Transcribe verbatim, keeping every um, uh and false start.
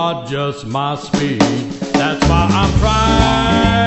not just my speed. That's why I'm trying